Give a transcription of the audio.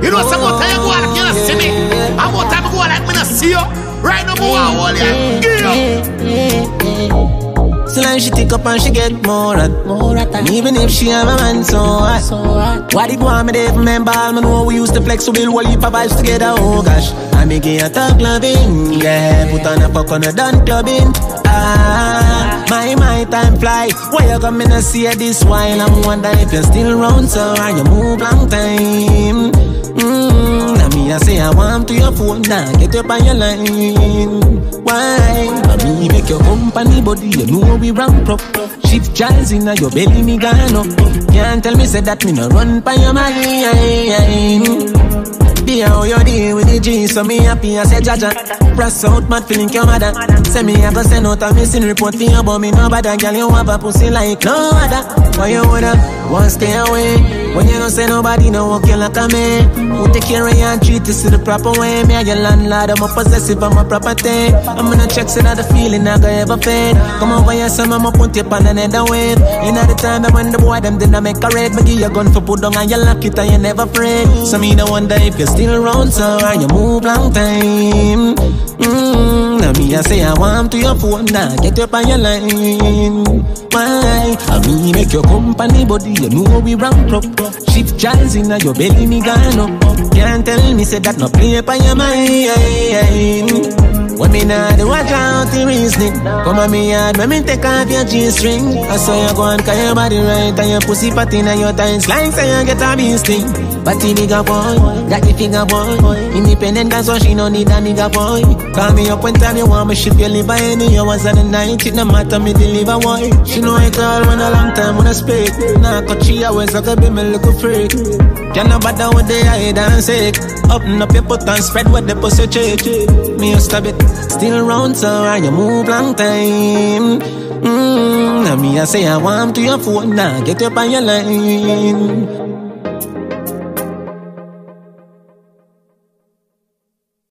You know some more time you go like you not see me. And more time you go like me not see you. Right now, more hold you. So now she take up and she get more at. And even if she have a man, so what? Why did want me there for men ball? Me know we used to flex, so we'll whole heap of vibes together, oh gosh. I make it a talk loving, yeah. Put on a fuck on a done clubbing. My time fly. Why you come in and see this while I'm wondering if you're still around, so are you move long time? Now me I say I want to your phone now, get up on your line. Why? Me make your company body, you know we ramp up. Shift jazz in your belly, me gone up. Can't tell me say that me no run by your mind. Be how you deal with the G, so me happy I say Jaja. Press out, mad feeling your mother. Say me I go send out a missing report for you, but me no bother. Girl, you have a pussy like no other. Why you woulda want stay away? When you don't say nobody no walk you like a man. Who take care of you and treat this the proper way? Me a your landlord, I'm a possessive, I'm a property. I'm gonna check so that the feeling I go ever fade. Come over here, son, I'ma put you on another wave. You know the time that when the boy them did not make a raid. Me give you gun for put down and you lock it and you never afraid. So me no wonder if you're still around, so are you move long time? Now me I say I want to your phone now, get up on your line. Why? I me make your company body, you know we ramp up. Shift jazz in your belly, me gone up. Can't tell me say that no play up on your mind. When me nah do watch out the reasoning. Come on me yard when me take off your G-string. I saw you go and call your body right and your pussy patting and your tights like say you get a beasting. Batty nigga boy, got the figure boy. Independent that's why she no need a nigga boy. Call me up when time you want me ship your liver any hours of the night. It no matter me deliver boy. She know I call when a long time when I speak. Nah cut she always like a be me little freak. Can't no bother with the hide and sick. Open up your foot and spread what the pussy cheek. Me a stab it. Still around, so are you move long time? Now me I say I want to your phone now, get up on your line.